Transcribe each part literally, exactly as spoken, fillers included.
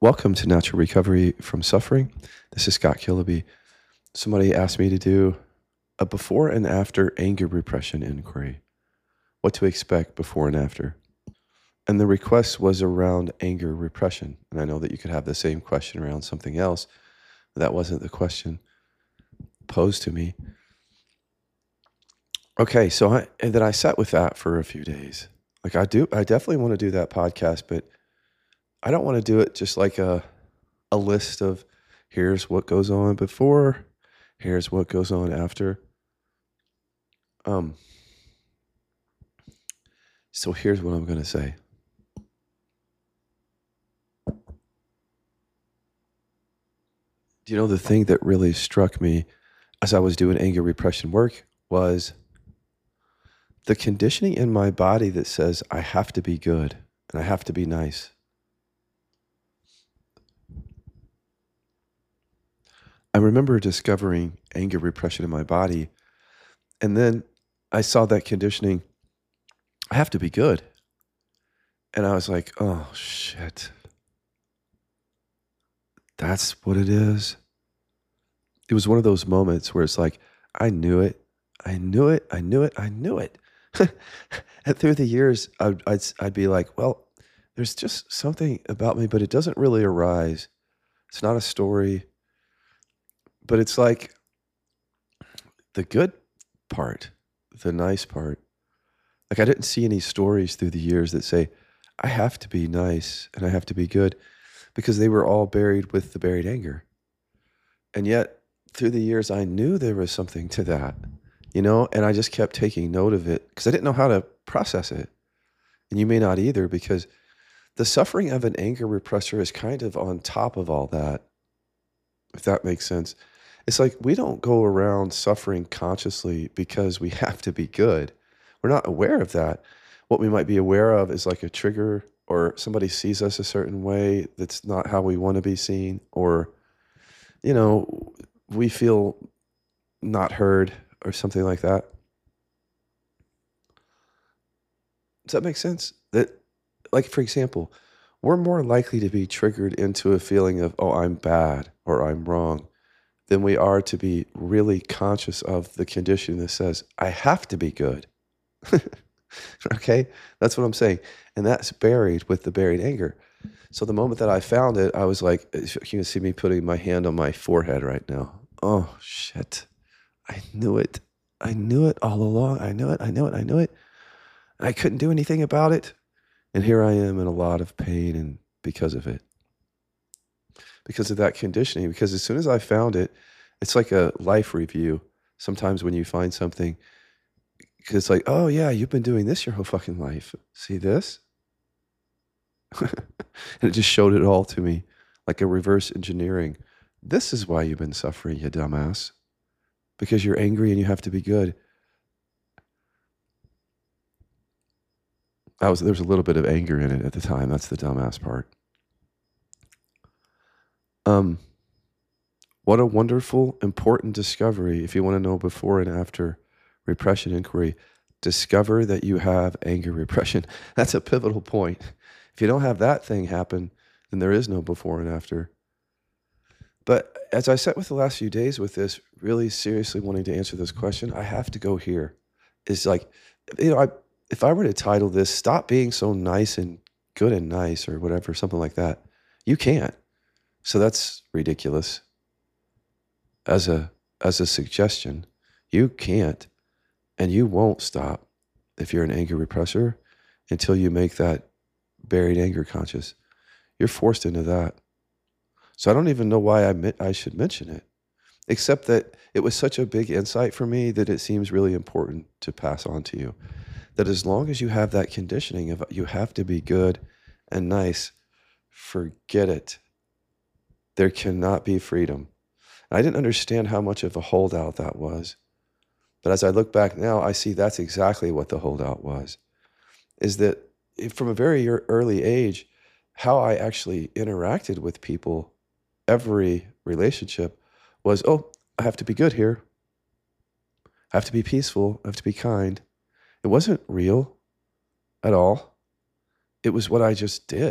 Welcome to Natural Recovery from Suffering. This is Scott Killaby. Somebody asked me to do a before and after anger repression inquiry. What to expect before and after. And the request was around anger repression. And I know that you could have the same question around something else, but that wasn't the question posed to me. Okay, so I, and then I sat with that for a few days. Like I do, I definitely want to do that podcast, but I don't want to do it just like a a list of here's what goes on before, here's what goes on after. Um, so here's what I'm going to say. Do you know the thing that really struck me as I was doing anger repression work was the conditioning in my body that says I have to be good and I have to be nice. I remember discovering anger repression in my body, and then I saw that conditioning, I have to be good. And I was like, oh, shit. That's what it is. It was one of those moments where it's like, I knew it. I knew it. I knew it. I knew it. And through the years, I'd, I'd, I'd be like, well, there's just something about me, but it doesn't really arise. It's not a story. But it's like the good part, the nice part. Like I didn't see any stories through the years that say, I have to be nice and I have to be good, because they were all buried with the buried anger. And yet through the years, I knew there was something to that, you know, and I just kept taking note of it because I didn't know how to process it. And you may not either, because the suffering of an anger repressor is kind of on top of all that, if that makes sense. It's like we don't go around suffering consciously because we have to be good. We're not aware of that. What we might be aware of is like a trigger, or somebody sees us a certain way that's not how we want to be seen, or, you know, we feel not heard or something like that. Does that make sense? That, like, for example, we're more likely to be triggered into a feeling of, oh, I'm bad or I'm wrong, than we are to be really conscious of the condition that says, I have to be good. Okay? That's what I'm saying. And that's buried with the buried anger. So the moment that I found it, I was like, you can see me putting my hand on my forehead right now. Oh, shit. I knew it. I knew it all along. I knew it. I knew it. I knew it. And I couldn't do anything about it. And here I am in a lot of pain, and because of it. Because of that conditioning. Because as soon as I found it, it's like a life review. Sometimes when you find something, because it's like, oh yeah, you've been doing this your whole fucking life. See this? And it just showed it all to me, like a reverse engineering. This is why you've been suffering, you dumbass. Because you're angry and you have to be good. I was, there was a little bit of anger in it at the time. That's the dumbass part. Um, what a wonderful, important discovery. If you want to know before and after repression inquiry, discover that you have anger repression. That's a pivotal point. If you don't have that thing happen, then there is no before and after. But as I sat with the last few days with this, really seriously wanting to answer this question, I have to go here. It's like, you know, I, if I were to title this, Stop Being So Nice and Good and Nice, or whatever, something like that, you can't. So that's ridiculous. As a as a suggestion, you can't, and you won't stop if you're an anger repressor until you make that buried anger conscious. You're forced into that. So I don't even know why I me- I should mention it, except that it was such a big insight for me that it seems really important to pass on to you. That as long as you have that conditioning of you have to be good and nice, forget it. There cannot be freedom. And I didn't understand how much of a holdout that was. But as I look back now, I see that's exactly what the holdout was. Is that from a very ear- early age, how I actually interacted with people, every relationship was, oh, I have to be good here. I have to be peaceful. I have to be kind. It wasn't real at all. It was what I just did.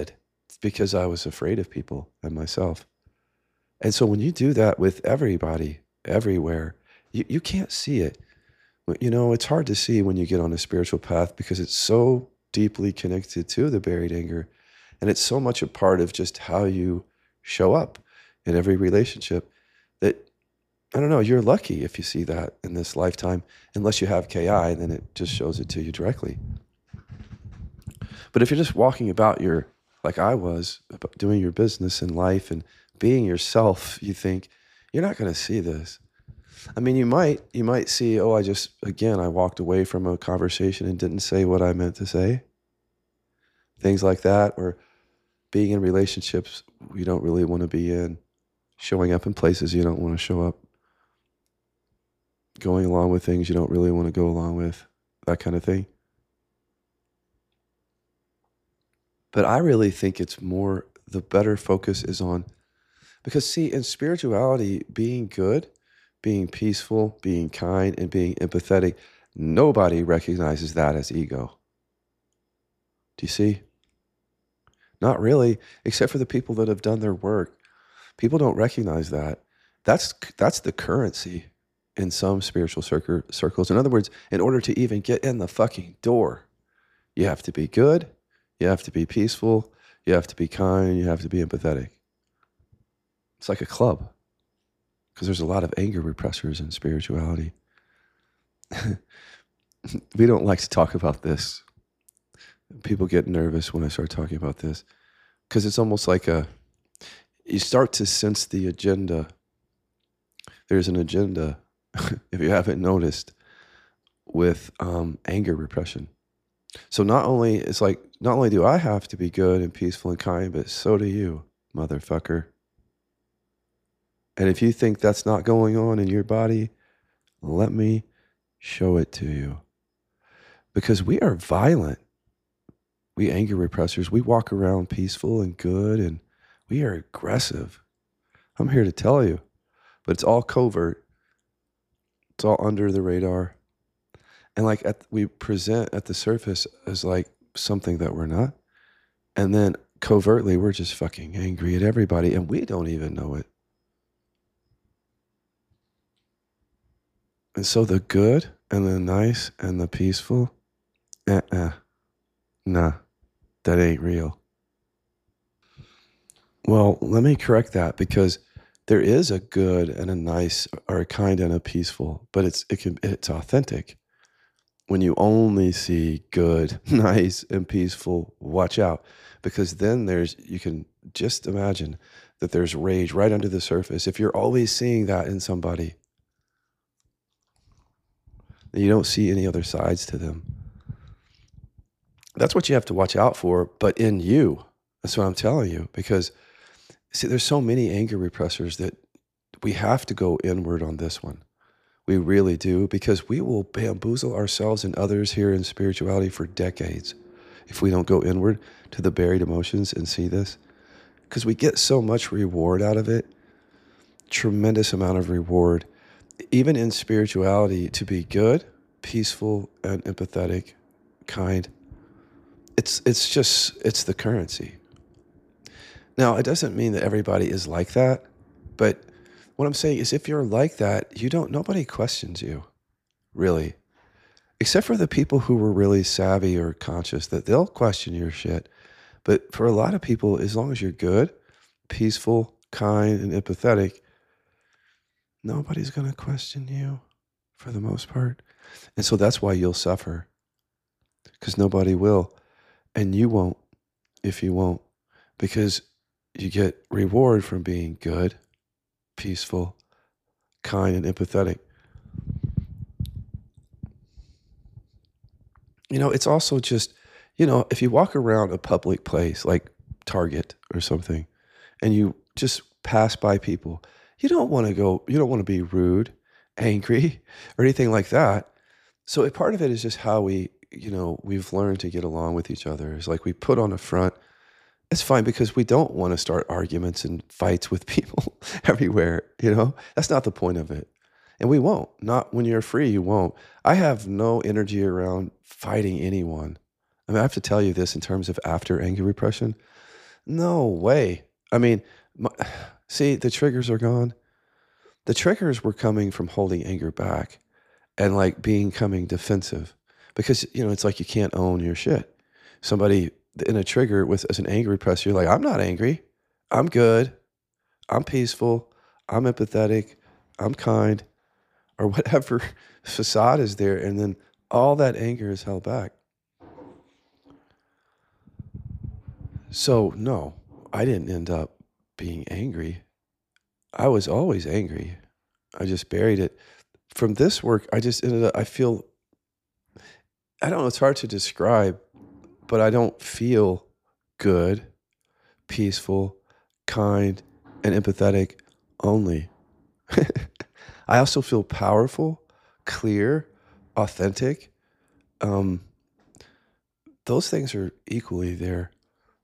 because I was afraid of people and myself. And so when you do that with everybody, everywhere, you, you can't see it. You know, it's hard to see when you get on a spiritual path because it's so deeply connected to the buried anger. And it's so much a part of just how you show up in every relationship that, I don't know, you're lucky if you see that in this lifetime, unless you have K I, then it just shows it to you directly. But if you're just walking about your, like I was, about doing your business in life and being yourself, you think, you're not going to see this. I mean, you might, you might see, oh, I just, again, I walked away from a conversation and didn't say what I meant to say. Things like that, or being in relationships you don't really want to be in, showing up in places you don't want to show up, going along with things you don't really want to go along with, that kind of thing. But I really think it's more, the better focus is on, because see, in spirituality, being good, being peaceful, being kind, and being empathetic, nobody recognizes that as ego. Do you see? Not really, except for the people that have done their work. People don't recognize that. That's that's the currency in some spiritual circle, circles. In other words, in order to even get in the fucking door, you have to be good, you have to be peaceful, you have to be kind, you have to be empathetic. It's like a club, because there's a lot of anger repressors in spirituality. We don't like to talk about this. People get nervous when I start talking about this, because it's almost like a, you start to sense the agenda. There's an agenda, if you haven't noticed, with um, anger repression. So not only, it's like, not only do I have to be good and peaceful and kind, but so do you, motherfucker. And if you think that's not going on in your body, let me show it to you. Because we are violent. We anger repressors, we walk around peaceful and good, and we are aggressive. I'm here to tell you, but it's all covert. It's all under the radar. And like at, we present at the surface as like something that we're not. And then covertly, we're just fucking angry at everybody, and we don't even know it. And so the good and the nice and the peaceful, uh-uh, nah, that ain't real. Well, let me correct that, because there is a good and a nice, or a kind and a peaceful, but it's it can it's authentic. When you only see good, nice, and peaceful, watch out, because then there's, you can just imagine that there's rage right under the surface. If you're always seeing that in somebody, then you don't see any other sides to them. That's what you have to watch out for, but in you. That's what I'm telling you, because see, there's so many anger repressors that we have to go inward on this one. We really do, because we will bamboozle ourselves and others here in spirituality for decades if we don't go inward to the buried emotions and see this. Because we get so much reward out of it, tremendous amount of reward, even in spirituality, to be good, peaceful, and empathetic, kind. It's it's just, it's the currency. Now, it doesn't mean that everybody is like that, but what I'm saying is if you're like that, you don't, nobody questions you, really. Except for the people who were really savvy or conscious, that they'll question your shit. But for a lot of people, as long as you're good, peaceful, kind, and empathetic, nobody's going to question you for the most part. And so that's why you'll suffer, because nobody will. And you won't if you won't, because you get reward from being good, peaceful, kind, and empathetic. You know, it's also just, you know, if you walk around a public place like Target or something, and you just pass by people, you don't want to go, you don't want to be rude, angry, or anything like that. So a part of it is just how we, you know, we've learned to get along with each other. It's like we put on a front. It's fine, because we don't want to start arguments and fights with people everywhere, you know? That's not the point of it. And we won't. Not when you're free, you won't. I have no energy around fighting anyone. I mean, I have to tell you this in terms of after anger repression. No way. I mean, my, see, the triggers are gone. The triggers were coming from holding anger back and like being coming defensive because, you know, it's like you can't own your shit. Somebody in a trigger with as an anger repressor, you're like, I'm not angry. I'm good. I'm peaceful. I'm empathetic. I'm kind, or whatever facade is there. And then all that anger is held back. So, no, I didn't end up being angry. I was always angry. I just buried it. From this work, I just ended up, I feel, I don't know, it's hard to describe, but I don't feel good, peaceful, kind, and empathetic only. I also feel powerful, clear, authentic. Um, those things are equally there.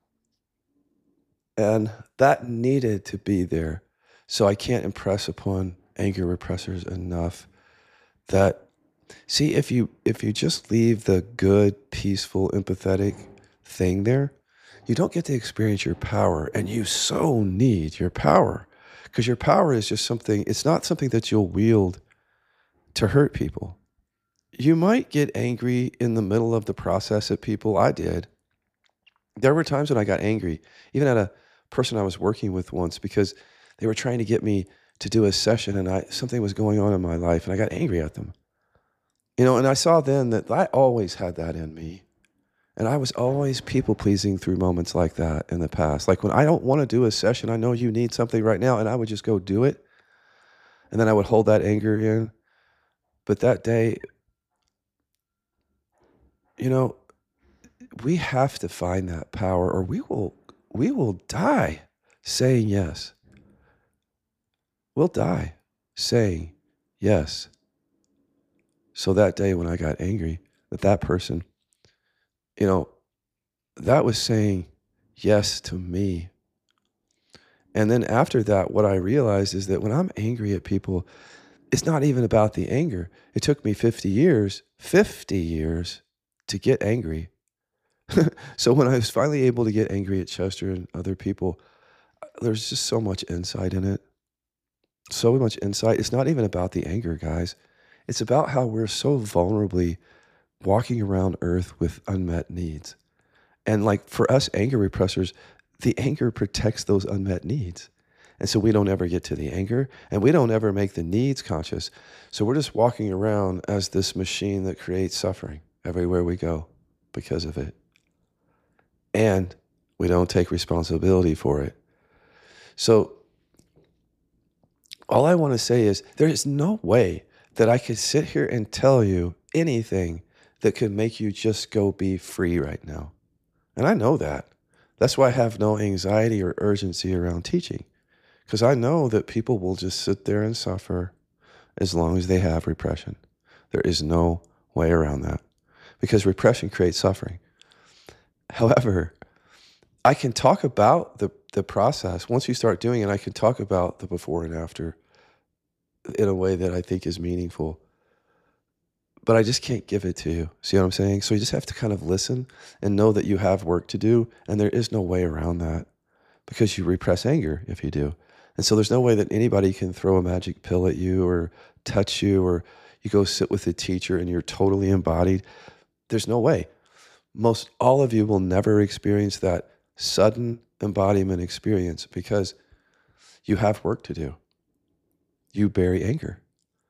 And that needed to be there. So I can't impress upon anger repressors enough that, see, if you if you just leave the good, peaceful, empathetic thing there, you don't get to experience your power. And you so need your power. Because your power is just something, it's not something that you'll wield to hurt people. You might get angry in the middle of the process at people. I did. There were times when I got angry, even at a person I was working with once, because they were trying to get me to do a session and I something was going on in my life and I got angry at them. You know, and I saw then that I always had that in me. And I was always people pleasing through moments like that in the past. Like when I don't want to do a session, I know you need something right now, and I would just go do it. And then I would hold that anger in. But that day, you know, we have to find that power or we will we will die saying yes. We'll die saying yes. So that day when I got angry, that that person, you know, that was saying yes to me. And then after that, what I realized is that when I'm angry at people, it's not even about the anger. It took me fifty years, fifty years to get angry. So when I was finally able to get angry at Chester and other people, there's just so much insight in it. So much insight. It's not even about the anger, guys. It's about how we're so vulnerably walking around earth with unmet needs. And like for us anger repressors, the anger protects those unmet needs. And so we don't ever get to the anger and we don't ever make the needs conscious. So we're just walking around as this machine that creates suffering everywhere we go because of it. And we don't take responsibility for it. So all I want to say is there is no way that I could sit here and tell you anything that could make you just go be free right now. And I know that. That's why I have no anxiety or urgency around teaching, because I know that people will just sit there and suffer as long as they have repression. There is no way around that because repression creates suffering. However, I can talk about the, the process. Once you start doing it, I can talk about the before and after in a way that I think is meaningful. But I just can't give it to you. See what I'm saying? So you just have to kind of listen and know that you have work to do. And there is no way around that because you repress anger if you do. And so there's no way that anybody can throw a magic pill at you or touch you or you go sit with a teacher and you're totally embodied. There's no way. Most all of you will never experience that sudden embodiment experience because you have work to do. You bury anger.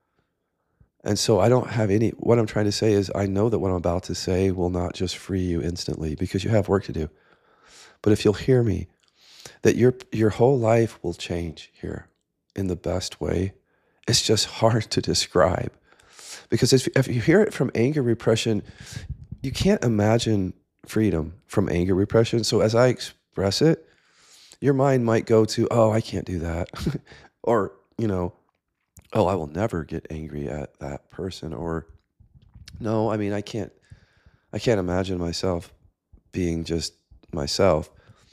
And so I don't have any, what I'm trying to say is I know that what I'm about to say will not just free you instantly because you have work to do. But if you'll hear me, that your your whole life will change here in the best way. It's just hard to describe. Because if, if you hear it from anger repression, you can't imagine freedom from anger repression. So as I express it, your mind might go to, oh, I can't do that. Or, you know, oh, I will never get angry at that person. Or, no, I mean, I can't, I can't imagine myself being just myself.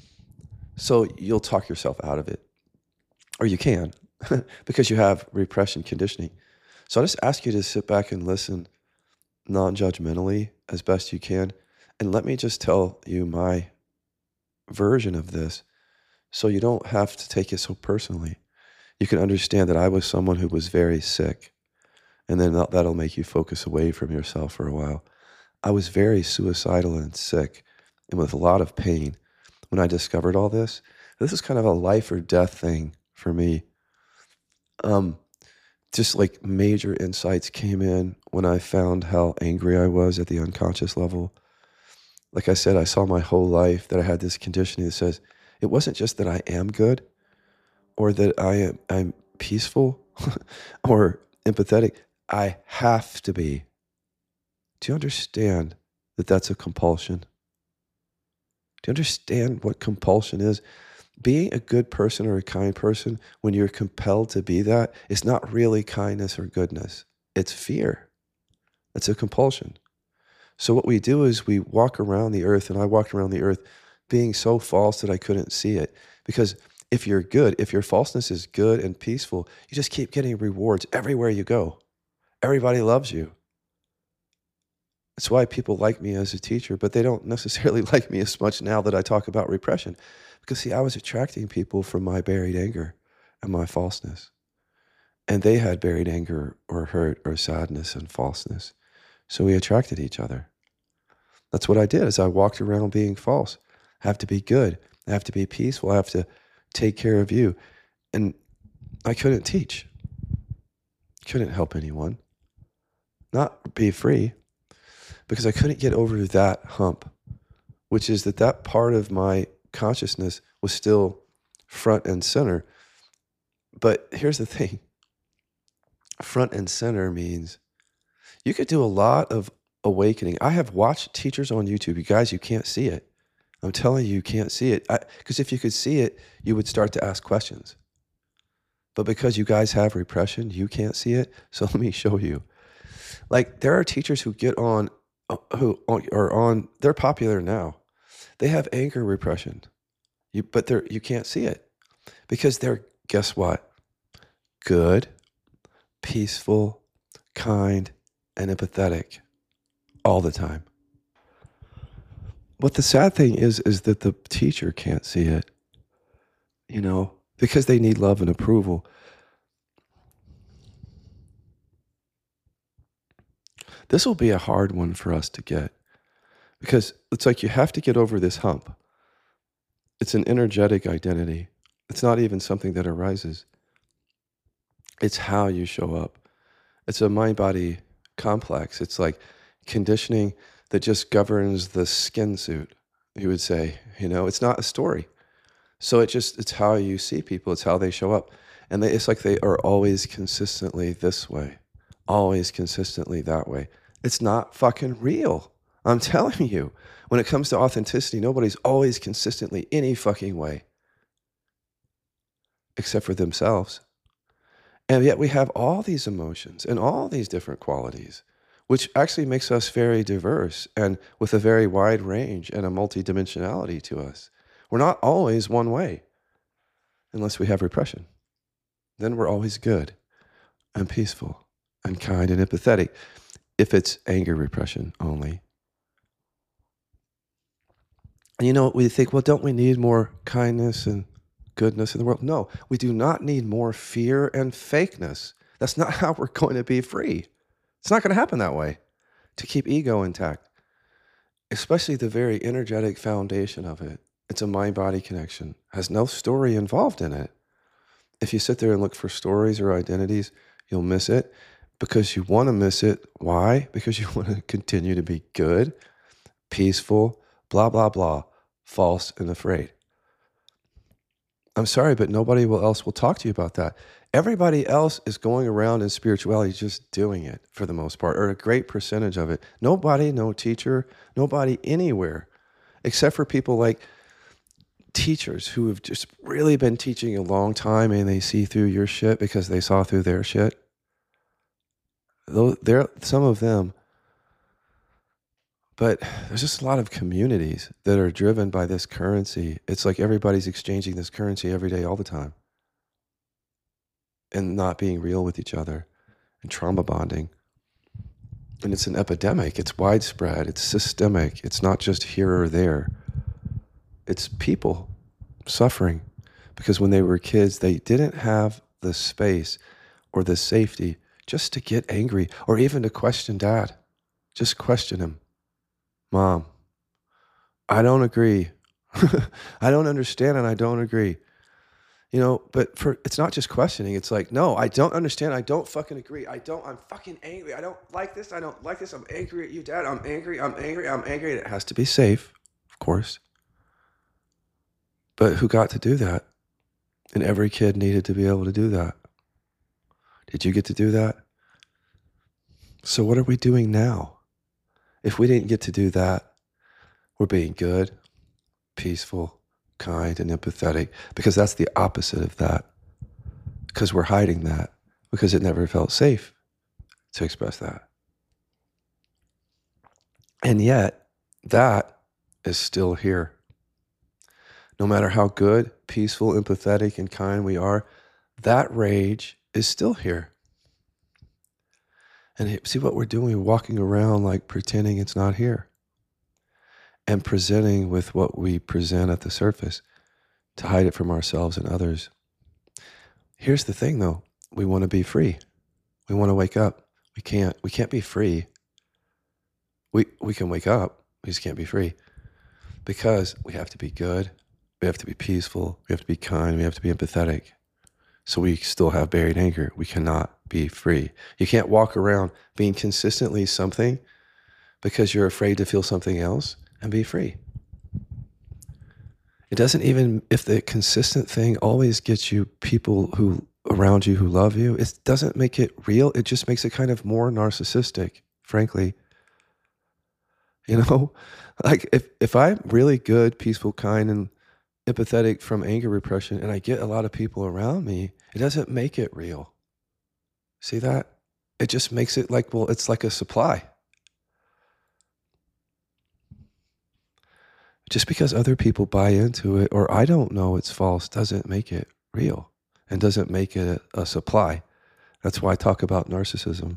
So you'll talk yourself out of it. Or you can, because you have repression conditioning. So I just ask you to sit back and listen non-judgmentally as best you can. And let me just tell you my version of this, so you don't have to take it so personally. You can understand that I was someone who was very sick, and then that- that'll make you focus away from yourself for a while. I was very suicidal and sick and with a lot of pain when I discovered all this. This is kind of a life or death thing for me. Um, just like major insights came in when I found how angry I was at the unconscious level. Like I said, I saw my whole life that I had this conditioning that says it wasn't just that I am good or that I am I'm peaceful or empathetic. I have to be. Do you understand that that's a compulsion? Do you understand what compulsion is? Being a good person or a kind person, when you're compelled to be that, is not really kindness or goodness. It's fear. It's a compulsion. So what we do is we walk around the earth, and I walked around the earth being so false that I couldn't see it. Because if you're good, if your falseness is good and peaceful, you just keep getting rewards everywhere you go. Everybody loves you. That's why people like me as a teacher, but they don't necessarily like me as much now that I talk about repression. Because, see, I was attracting people from my buried anger and my falseness. And they had buried anger or hurt or sadness and falseness. So we attracted each other. That's what I did, is I walked around being false. I have to be good. I have to be peaceful. I have to take care of you. And I couldn't teach. Couldn't help anyone. Not be free. Because I couldn't get over that hump, which is that that part of my consciousness was still front and center. But here's the thing. Front and center means you could do a lot of awakening. I have watched teachers on YouTube. You guys, you can't see it. I'm telling you, you can't see it. Because if you could see it, you would start to ask questions. But because you guys have repression, you can't see it. So let me show you. Like, there are teachers who get on, who are on, they're popular now. They have anger repression, you, but they're, you can't see it because they're, guess what? Good, peaceful, kind, and empathetic all the time. What the sad thing is, is that the teacher can't see it, you know, because they need love and approval. This will be a hard one for us to get because it's like you have to get over this hump. It's an energetic identity. It's not even something that arises. It's how you show up. It's a mind-body complex. It's like conditioning that just governs the skin suit, you would say. You know, it's not a story. So it just, it's how you see people. It's how they show up. And they, it's like they are always consistently this way, always consistently that way. It's not fucking real. I'm telling you, when it comes to authenticity, nobody's always consistently any fucking way, except for themselves. And yet we have all these emotions and all these different qualities, which actually makes us very diverse and with a very wide range and a multidimensionality to us. We're not always one way unless we have repression. Then we're always good and peaceful and kind and empathetic if it's anger repression only. And you know, we think, well, don't we need more kindness and goodness in the world? No, we do not need more fear and fakeness. That's not how we're going to be free. It's not going to happen that way. To keep ego intact, especially the very energetic foundation of it. It's a mind-body connection. Has no story involved in it. If you sit there and look for stories or identities, you'll miss it because you want to miss it. Why? Because you want to continue to be good, peaceful, blah, blah, blah, false and afraid. I'm sorry, but nobody will else will talk to you about that. Everybody else is going around in spirituality just doing it for the most part, or a great percentage of it. Nobody, no teacher, nobody anywhere, except for people like teachers who have just really been teaching a long time and they see through your shit because they saw through their shit. Though there, some of them. But there's just a lot of communities that are driven by this currency. It's like everybody's exchanging this currency every day, all the time. And not being real with each other and trauma bonding. And it's an epidemic. It's widespread. It's systemic. It's not just here or there. It's people suffering because when they were kids, they didn't have the space or the safety just to get angry or even to question dad. Just question him. Mom, I don't agree. I don't understand and I don't agree. You know, but for it's not just questioning. It's like, no, I don't understand. I don't fucking agree. I don't, I'm fucking angry. I don't like this. I don't like this. I'm angry at you, Dad. I'm angry. I'm angry. I'm angry. And it has to be safe, of course. But who got to do that? And every kid needed to be able to do that. Did you get to do that? So what are we doing now? If we didn't get to do that, we're being good, peaceful, kind, and empathetic, because that's the opposite of that. Because we're hiding that, because it never felt safe to express that. And yet, that is still here. No matter how good, peaceful, empathetic, and kind we are, that rage is still here. And see what we're doing, walking around like pretending it's not here. And presenting with what we present at the surface to hide it from ourselves and others. Here's the thing though, we want to be free. We want to wake up. We can't, we can't be free. We, we can wake up, we just can't be free because we have to be good. We have to be peaceful. We have to be kind. We have to be empathetic. So we still have buried anger. We cannot be free. You can't walk around being consistently something because you're afraid to feel something else and be free. It doesn't even, if the consistent thing always gets you people who around you who love you, it doesn't make it real. It just makes it kind of more narcissistic, frankly. You know, like if, if I'm really good, peaceful, kind, and empathetic from anger repression, and I get a lot of people around me, it doesn't make it real. See that? It just makes it like, well, it's like a supply. Just because other people buy into it, or I don't know it's false, doesn't make it real and doesn't make it a, a supply. That's why I talk about narcissism.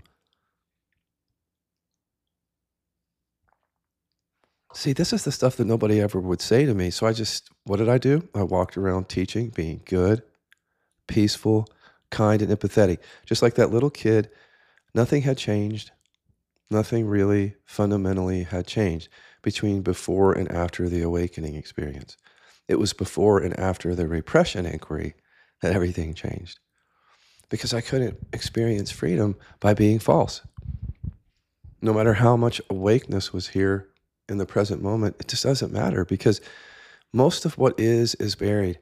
See, this is the stuff that nobody ever would say to me. So I just, what did I do? I walked around teaching, being good, peaceful, kind, and empathetic. Just like that little kid, nothing had changed. Nothing really fundamentally had changed between before and after the awakening experience. It was before and after the repression inquiry that everything changed. Because I couldn't experience freedom by being false. No matter how much awakeness was here in the present moment, it just doesn't matter because most of what is, is buried.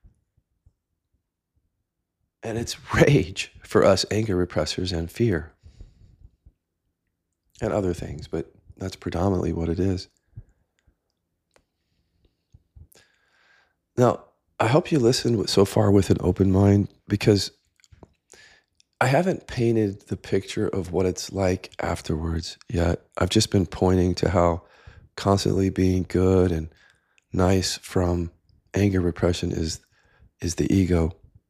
And it's rage for us anger repressors and fear. And other things, but that's predominantly what it is. Now, I hope you listened so far with an open mind because I haven't painted the picture of what it's like afterwards yet. I've just been pointing to how constantly being good and nice from anger repression is, is the ego.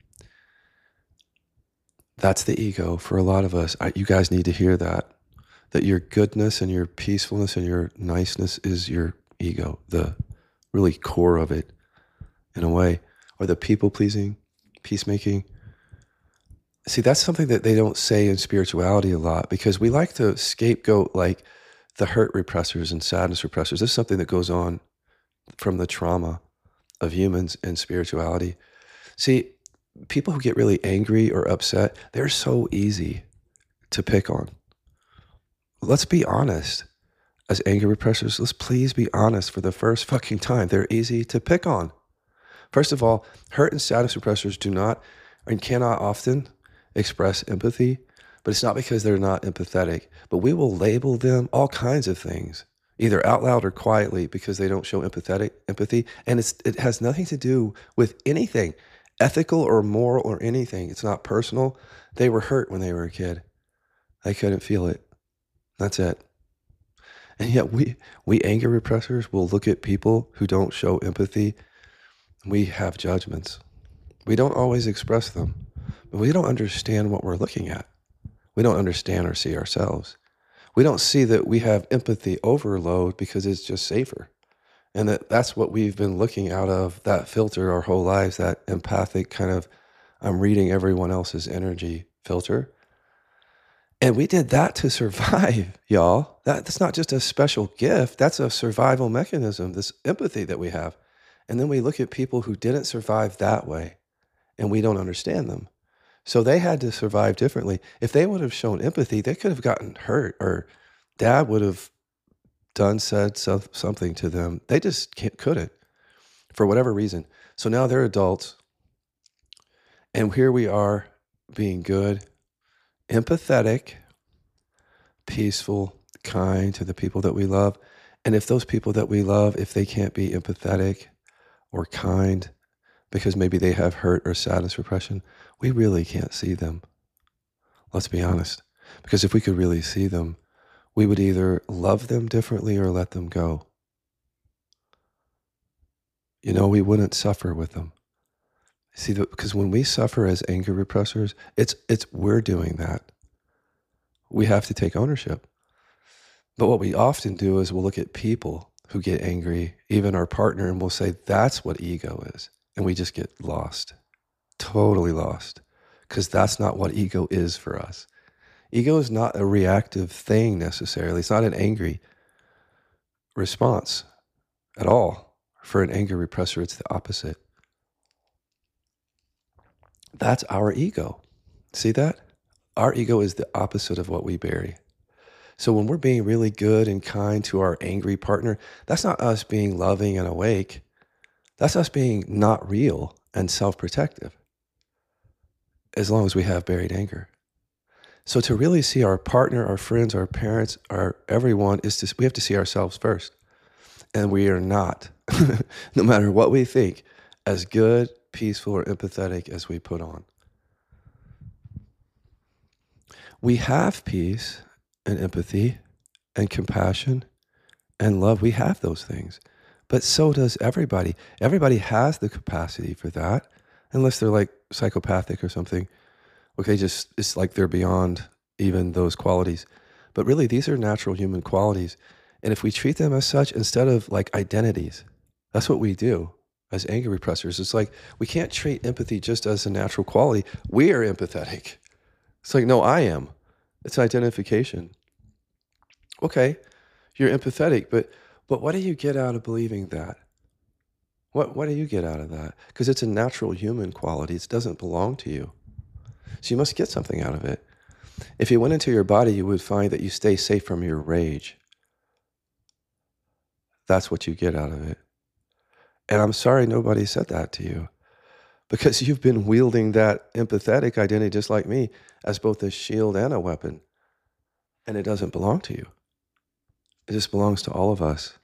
That's the ego for a lot of us. I, you guys need to hear that. That your goodness and your peacefulness and your niceness is your ego, the really core of it in a way, or the people-pleasing, peacemaking. See, that's something that they don't say in spirituality a lot because we like to scapegoat like the hurt repressors and sadness repressors. This is something that goes on from the trauma of humans and spirituality. See, people who get really angry or upset, they're so easy to pick on. Let's be honest. As anger repressors, let's please be honest for the first fucking time. They're easy to pick on. First of all, hurt and sadness repressors do not and cannot often express empathy, but it's not because they're not empathetic, but we will label them all kinds of things, either out loud or quietly because they don't show empathetic empathy. And it's, it has nothing to do with anything ethical or moral or anything. It's not personal. They were hurt when they were a kid. They couldn't feel it. That's it. And yet we, we anger repressors will look at people who don't show empathy. We have judgments. We don't always express them, but we don't understand what we're looking at. We don't understand or see ourselves. We don't see that we have empathy overload because it's just safer. And that that's what we've been looking out of that filter our whole lives, that empathic kind of, I'm reading everyone else's energy filter. And we did that to survive, y'all. That, that's not just a special gift. That's a survival mechanism, this empathy that we have. And then we look at people who didn't survive that way, and we don't understand them. So they had to survive differently. If they would have shown empathy, they could have gotten hurt, or dad would have done, said so, something to them. They just can't, couldn't, for whatever reason. So now they're adults, and here we are being good, empathetic, peaceful, kind to the people that we love. And if those people that we love, if they can't be empathetic or kind because maybe they have hurt or sadness repression, we really can't see them. Let's be honest. Because if we could really see them, we would either love them differently or let them go. You know, we wouldn't suffer with them. See, the, because when we suffer as anger repressors, it's it's we're doing that. We have to take ownership. But what we often do is we'll look at people who get angry, even our partner, and we'll say, that's what ego is. And we just get lost, totally lost, because that's not what ego is for us. Ego is not a reactive thing necessarily. It's not an angry response at all. For an anger repressor, it's the opposite. That's our ego. See that? Our ego is the opposite of what we bury. So when we're being really good and kind to our angry partner, that's not us being loving and awake. That's us being not real and self-protective, as long as we have buried anger. So to really see our partner, our friends, our parents, our everyone, is to, we have to see ourselves first. And we are not, no matter what we think, as good, peaceful, or empathetic as we put on. We have peace and empathy and compassion and love. We have those things, but so does everybody. Everybody has the capacity for that, unless they're like psychopathic or something. Okay, just it's like they're beyond even those qualities. But really, these are natural human qualities. And if we treat them as such, instead of like identities, that's what we do as anger repressors. It's like we can't treat empathy just as a natural quality. We are empathetic. It's like, no, I am. It's identification. Okay, you're empathetic, but but what do you get out of believing that? What what do you get out of that? Because it's a natural human quality. It doesn't belong to you. So you must get something out of it. If you went into your body, you would find that you stay safe from your rage. That's what you get out of it. And I'm sorry nobody said that to you, because you've been wielding that empathetic identity just like me as both a shield and a weapon. And it doesn't belong to you. It just belongs to all of us.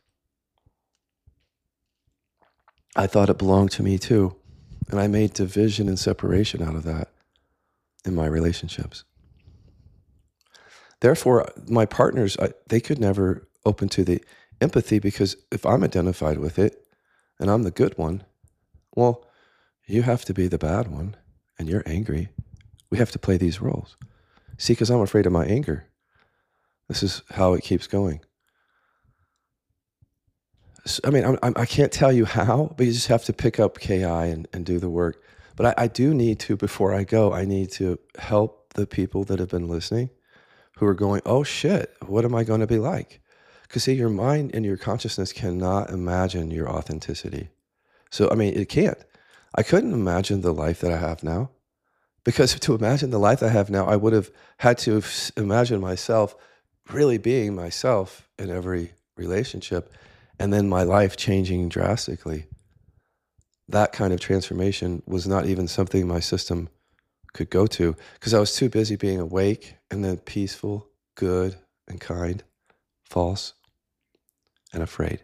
I thought it belonged to me too. And I made division and separation out of that in my relationships. Therefore, my partners, I, they could never open to the empathy, because if I'm identified with it and I'm the good one, well, you have to be the bad one and you're angry. We have to play these roles. See, because I'm afraid of my anger. This is how it keeps going. So, I mean, I'm, I'm, I can't tell you how, but you just have to pick up K I and, and do the work. But I, I do need to, before I go, I need to help the people that have been listening who are going, oh shit, what am I going to be like? Because see, your mind and your consciousness cannot imagine your authenticity. So, I mean, it can't. I couldn't imagine the life that I have now, because to imagine the life I have now, I would have had to imagine myself really being myself in every relationship, and then my life changing drastically. That kind of transformation was not even something my system could go to, because I was too busy being awake and then peaceful, good, and kind, false, and afraid.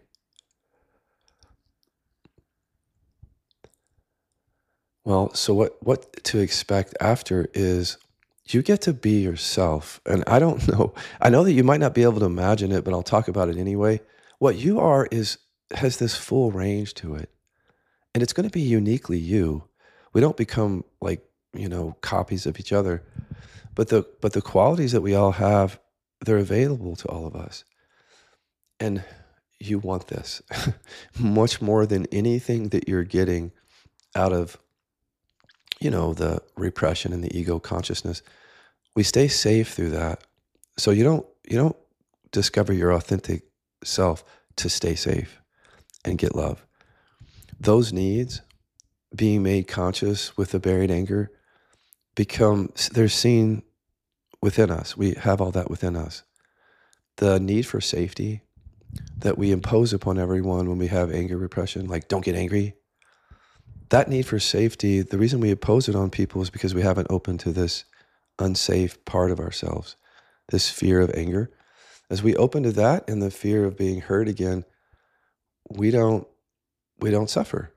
Well, so what, what to expect after is you get to be yourself. And I don't know, I know that you might not be able to imagine it, but I'll talk about it anyway. What you are is has this full range to it. And it's going to be uniquely you. We don't become like, you know, copies of each other. But the but the qualities that we all have, they're available to all of us. And you want this much more than anything that you're getting out of, you know, the repression and the ego consciousness. We stay safe through that. So you don't you don't discover your authentic self to stay safe and get love. Those needs being made conscious with the buried anger become, they're seen within us. We have all that within us. The need for safety that we impose upon everyone when we have anger repression, like don't get angry. That need for safety, the reason we impose it on people is because we haven't opened to this unsafe part of ourselves, this fear of anger. As we open to that and the fear of being hurt again, we don't we don't suffer.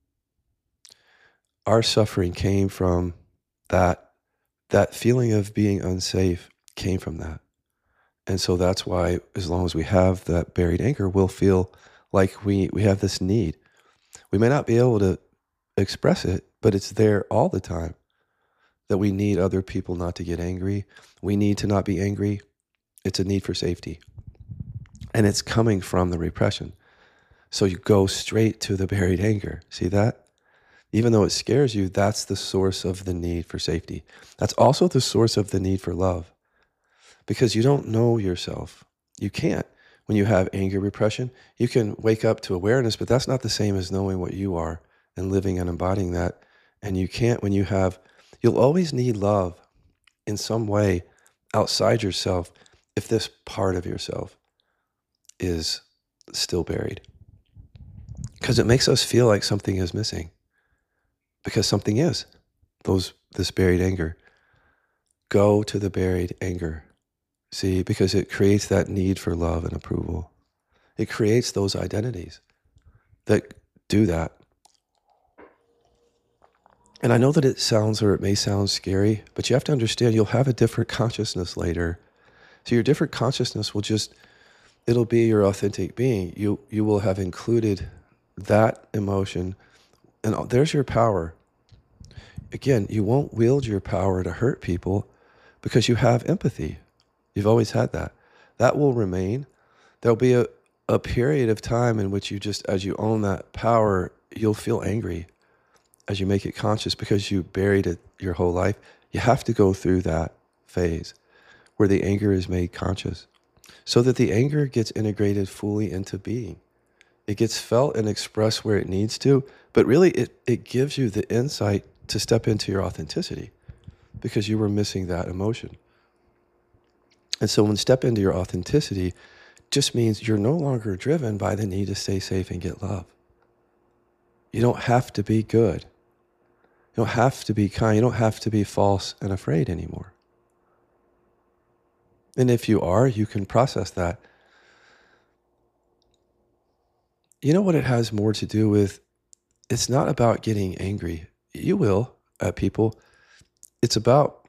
Our suffering came from that that feeling of being unsafe came from that. And so that's why, as long as we have that buried anger, we'll feel like we, we have this need. We may not be able to express it, but it's there all the time, that we need other people not to get angry. We need to not be angry. It's a need for safety. And it's coming from the repression. So you go straight to the buried anger. See that? Even though it scares you, that's the source of the need for safety. That's also the source of the need for love. Because you don't know yourself. You can't. When you have anger repression, you can wake up to awareness, but that's not the same as knowing what you are and living and embodying that. And you can't when you have, you'll always need love in some way outside yourself if this part of yourself is still buried. Because it makes us feel like something is missing. Because something is. Those this buried anger. Go to the buried anger. See, because it creates that need for love and approval. It creates those identities that do that. And I know that it sounds, or it may sound scary, but you have to understand you'll have a different consciousness later. So your different consciousness will just, it'll be your authentic being. You, you will have included that emotion, and there's your power. Again, you won't wield your power to hurt people because you have empathy. You've always had that. That will remain. There'll be a, a period of time in which you just, as you own that power, you'll feel angry as you make it conscious because you buried it your whole life. You have to go through that phase where the anger is made conscious so that the anger gets integrated fully into being. It gets felt and expressed where it needs to, but really it, it gives you the insight to step into your authenticity because you were missing that emotion. And so when step into your authenticity just means you're no longer driven by the need to stay safe and get love. You don't have to be good. You don't have to be kind. You don't have to be false and afraid anymore. And if you are, you can process that. You know what it has more to do with? It's not about getting angry. You will at people. It's about,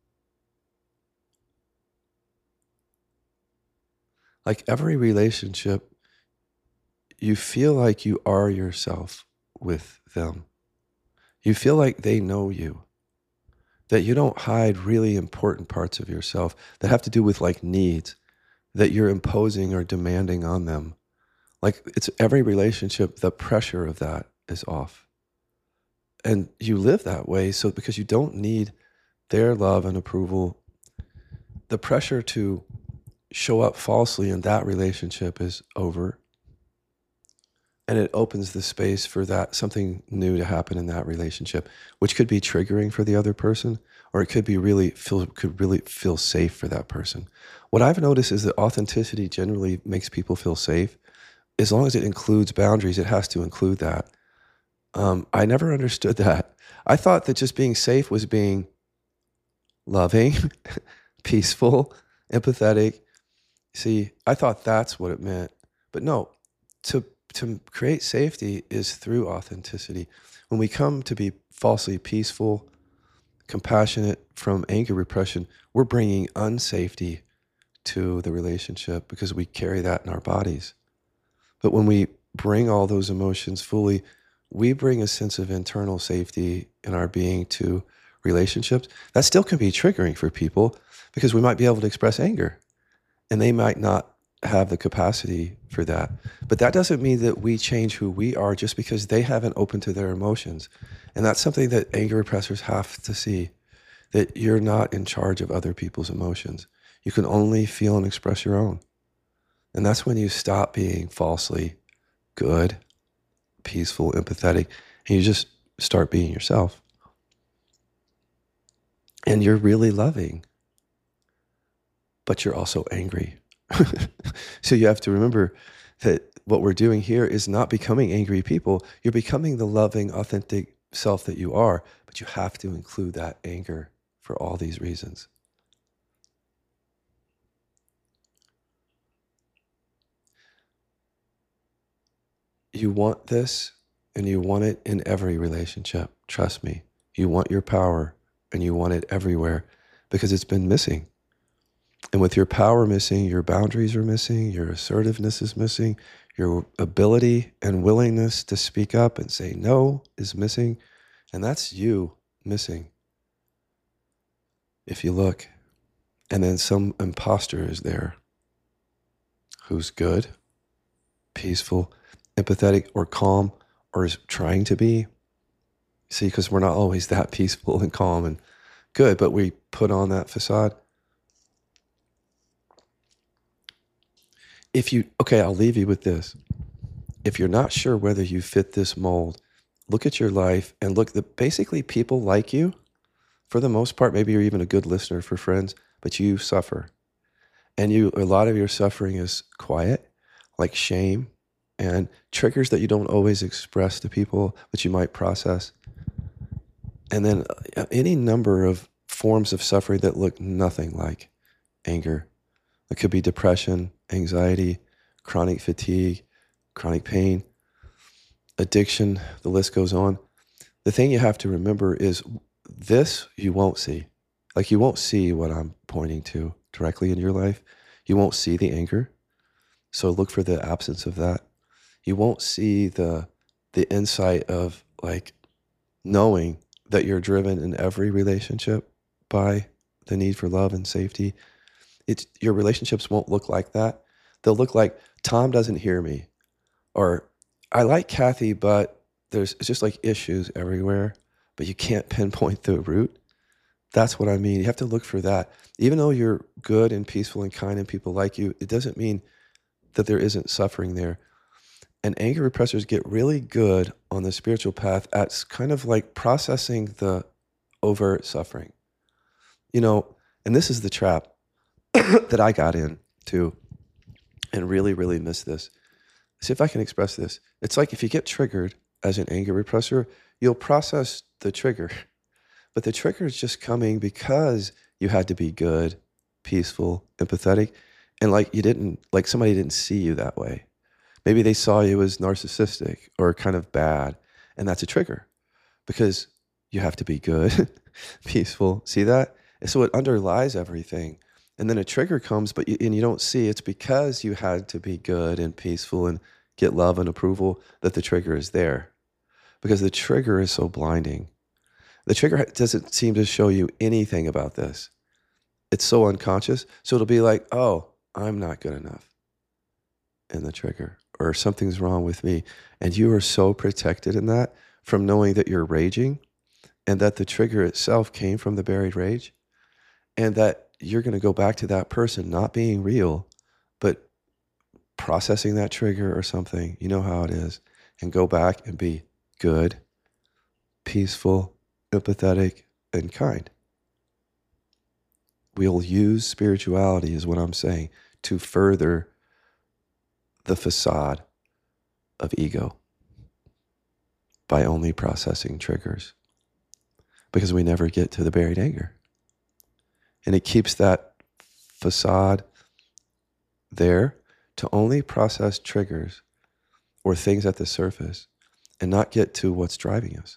like every relationship, you feel like you are yourself with them. You feel like they know you, that you don't hide really important parts of yourself that have to do with like needs that you're imposing or demanding on them. Like it's every relationship, the pressure of that is off. And you live that way so because you don't need their love and approval. The pressure to show up falsely in that relationship is over. And it opens the space for that something new to happen in that relationship, which could be triggering for the other person, or it could be really feel could really feel safe for that person. What I've noticed is that authenticity generally makes people feel safe. As long as it includes boundaries, it has to include that. Um, I never understood that. I thought that just being safe was being loving, peaceful, empathetic. See, I thought that's what it meant. But no, to to create safety is through authenticity. When we come to be falsely peaceful, compassionate from anger repression, we're bringing unsafety to the relationship because we carry that in our bodies. But when we bring all those emotions fully, we bring a sense of internal safety in our being to relationships. That still can be triggering for people because we might be able to express anger and they might not have the capacity for that. But that doesn't mean that we change who we are just because they haven't opened to their emotions. And that's something that anger repressors have to see, that you're not in charge of other people's emotions. You can only feel and express your own. And that's when you stop being falsely good, peaceful, empathetic, and you just start being yourself. And you're really loving, but you're also angry. So you have to remember that what we're doing here is not becoming angry people. You're becoming the loving, authentic self that you are, but you have to include that anger for all these reasons. You want this, and you want it in every relationship. Trust me. You want your power, and you want it everywhere because it's been missing. And with your power missing, your boundaries are missing, your assertiveness is missing, your ability and willingness to speak up and say no is missing. And that's you missing. If you look, and then some imposter is there who's good, peaceful, empathetic, or calm, or is trying to be. See, because we're not always that peaceful and calm and good, but we put on that facade. If you, okay, I'll leave you with this. If you're not sure whether you fit this mold, look at your life and look, the basically people like you, for the most part, maybe you're even a good listener for friends, but you suffer. And you, a lot of your suffering is quiet, like shame and triggers that you don't always express to people, but you might process. And then any number of forms of suffering that look nothing like anger. It could be depression, anxiety, chronic fatigue, chronic pain, addiction, the list goes on. The thing you have to remember is this you won't see. Like you won't see what I'm pointing to directly in your life. You won't see the anger. So look for the absence of that. You won't see the the insight of like knowing that you're driven in every relationship by the need for love and safety. It's, your relationships won't look like that. They'll look like Tom doesn't hear me, or I like Kathy, but there's it's just like issues everywhere, but you can't pinpoint the root. That's what I mean. You have to look for that. Even though you're good and peaceful and kind and people like you, it doesn't mean that there isn't suffering there. And anger repressors get really good on the spiritual path at kind of like processing the overt suffering. You know, and this is the trap that I got into and really, really miss this. See if I can express this. It's like if you get triggered as an anger repressor, you'll process the trigger. But the trigger is just coming because you had to be good, peaceful, empathetic, and like you didn't, like somebody didn't see you that way. Maybe they saw you as narcissistic or kind of bad, and that's a trigger because you have to be good, peaceful. See that? And so it underlies everything. And then a trigger comes, but you, and you don't see it's because you had to be good and peaceful and get love and approval that the trigger is there. Because the trigger is so blinding. The trigger doesn't seem to show you anything about this. It's so unconscious. So it'll be like, oh, I'm not good enough in the trigger, or something's wrong with me. And you are so protected in that from knowing that you're raging and that the trigger itself came from the buried rage, and that you're going to go back to that person not being real, but processing that trigger or something. You know how it is. And go back and be good, peaceful, empathetic, and kind. We'll use spirituality, is what I'm saying, to further the facade of ego by only processing triggers, because we never get to the buried anger. And it keeps that facade there to only process triggers or things at the surface and not get to what's driving us.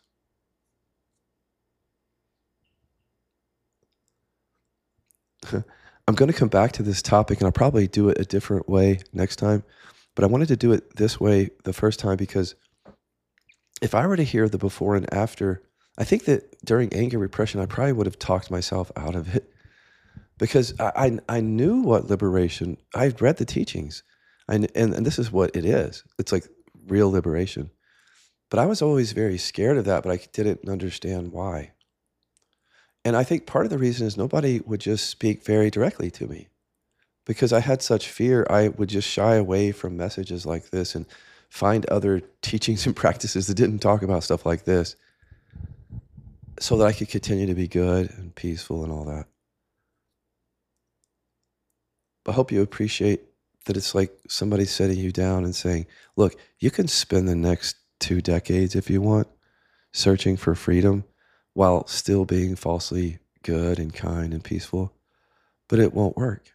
I'm going to come back to this topic, and I'll probably do it a different way next time, but I wanted to do it this way the first time because if I were to hear the before and after, I think that during anger repression, I probably would have talked myself out of it. because I, I, I knew what liberation, I've read the teachings. I, kn- and, and this is what it is. It's like real liberation. But I was always very scared of that, but I didn't understand why. And I think part of the reason is nobody would just speak very directly to me. Because I had such fear, I would just shy away from messages like this and find other teachings and practices that didn't talk about stuff like this so that I could continue to be good and peaceful and all that. But I hope you appreciate that it's like somebody setting you down and saying, look, you can spend the next two decades if you want searching for freedom while still being falsely good and kind and peaceful, but it won't work.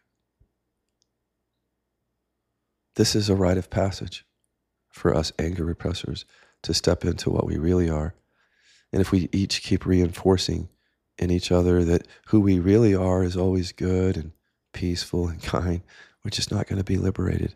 This is a rite of passage for us anger repressors to step into what we really are. And if we each keep reinforcing in each other that who we really are is always good and peaceful and kind, we're just not going to be liberated.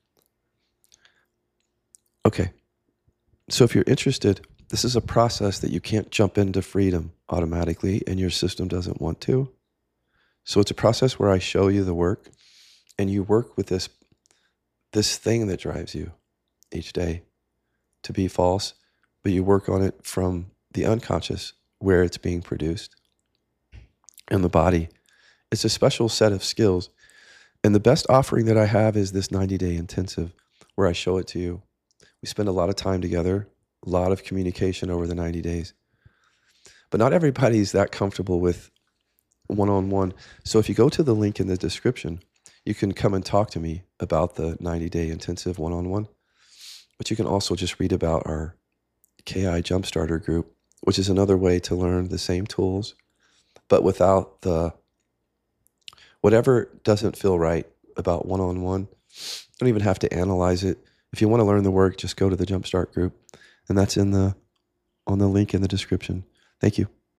Okay, so if you're interested, this is a process that you can't jump into freedom automatically and your system doesn't want to. So it's a process where I show you the work and you work with this, this thing that drives you each day to be false, but you work on it from the unconscious where it's being produced in the body. It's a special set of skills. And the best offering that I have is this ninety-day intensive where I show it to you. We spend a lot of time together, a lot of communication over the ninety days. But not everybody's that comfortable with one-on-one. So if you go to the link in the description, you can come and talk to me about the ninety-day intensive one-on-one. But you can also just read about our K I Jumpstarter group, which is another way to learn the same tools, but without the, whatever doesn't feel right about one-on-one, you don't even have to analyze it. If you want to learn the work, just go to the Jumpstart group, and that's in the, on the link in the description. Thank you.